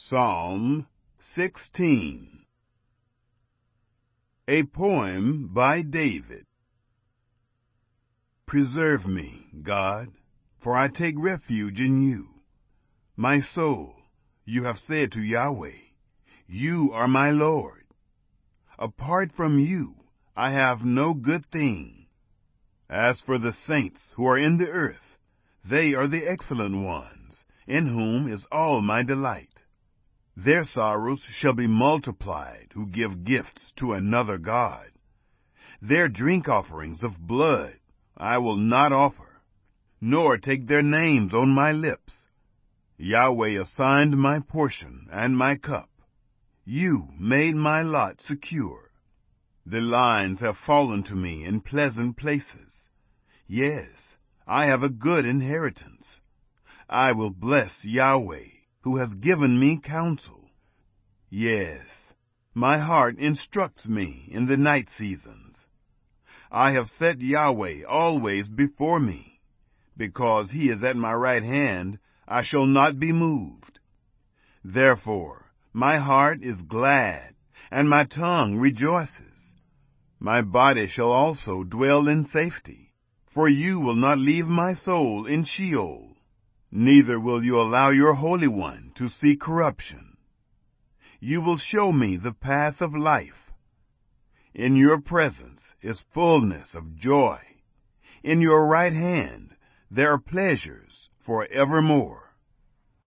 Psalm 16. A poem by David. Preserve me, God, for I take refuge in you. My soul, you have said to Yahweh, you are my Lord. Apart from you, I have no good thing. As for the saints who are in the earth, they are the excellent ones, in whom is all my delight. Their sorrows shall be multiplied who give gifts to another God. Their drink offerings of blood I will not offer, nor take their names on my lips. Yahweh assigned my portion and my cup. You made my lot secure. The lines have fallen to me in pleasant places. Yes, I have a good inheritance. I will bless Yahweh, who has given me counsel. Yes, my heart instructs me in the night seasons. I have set Yahweh always before me. Because he is at my right hand, I shall not be moved. Therefore, my heart is glad, and my tongue rejoices. My body shall also dwell in safety, for you will not leave my soul in Sheol. Neither will you allow your Holy One to see corruption. You will show me the path of life. In your presence is fullness of joy. In your right hand there are pleasures forevermore.